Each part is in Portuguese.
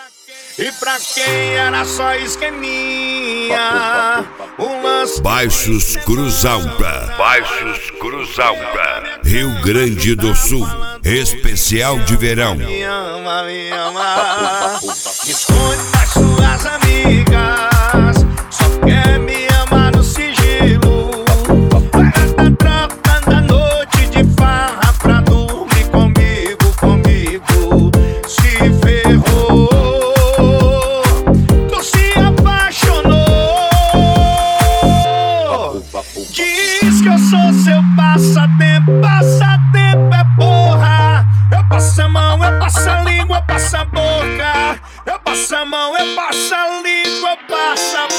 E pra quem era só esqueminha, o lance. Baixos Cruzalta, Rio Grande do Sul, especial de verão. Me ama, me ama. Esconde das suas amigas, só quer me amar no sigilo. Tá trocando a noite de farra pra dormir comigo. Se ferrou, tu se apaixonou. Diz que eu sou seu passatempo, passatempo é porra. Eu passo a mão, eu passo a língua, eu passo a boca. Eu passo a mão, eu passo a língua, eu passo a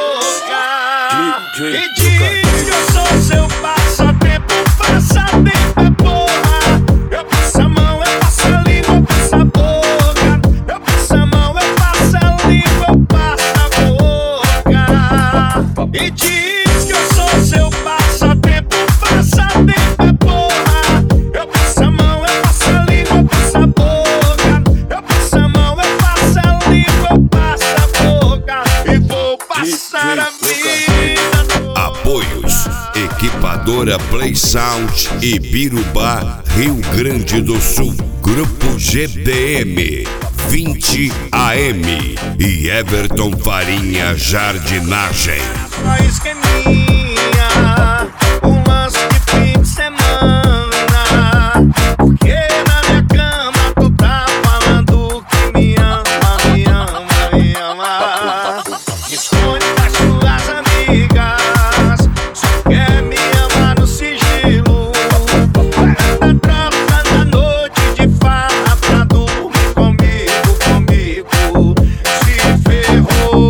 boca. E diz que eu sou seu passatempo, passatempo é porra. Eu passo a mão, eu passo a língua, eu passo a boca. Eu passo a mão, eu passo a língua, eu passo a boca. E diz que eu sou seu passatempo, passatempo é porra. Eu passo a mão, eu passo a língua, eu passo a boca. Eu passo a mão, eu passo a língua, eu passo a boca. E vou passar a vida toda. Apoios: Equipadora Play Sound e Birubá, Rio Grande do Sul. Grupo GDM 20 AM e Everton Farinha Jardinagem. Só esqueminha, um lance de fim de semana. Porque na minha cama tu tá falando que me ama, me ama, me ama. Esconde das tuas amigas, só quer me amar no sigilo. Tá trocando a noite de farra pra dormir comigo. Se ferrou,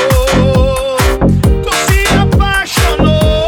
tu se apaixonou.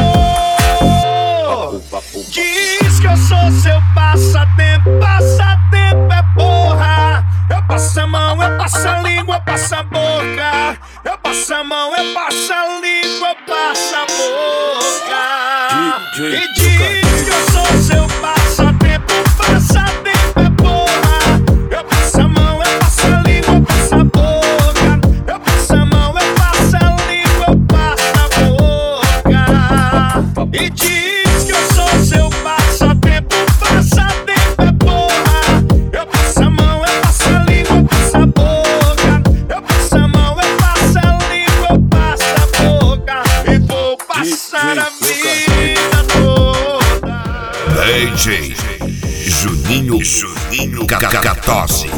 Diz que eu sou seu passatempo, passatempo é porra. Eu passo a mão, eu passo a língua, eu passo a boca. Eu passo a mão, eu passo a língua, eu passo a boca. E diz que eu sou seu passatempo, passatempo é porra. Eu passo a mão, eu passo a língua, eu passo a boca. Eu passo a mão, eu passo a língua, eu passo a boca. E diz que eu sou seu passatempo, passatempo é porra. Eu passo a mão, eu passo a língua, eu passo a boca. Eu passo a mão, eu passo a língua, eu passo a boca. E vou passar a vida toda. DJ Juninho Cacatosse.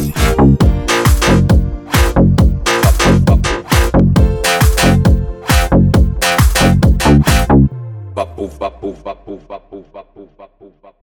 Vapo, vapo, vapo, vapo, vapo, vapo, vapo.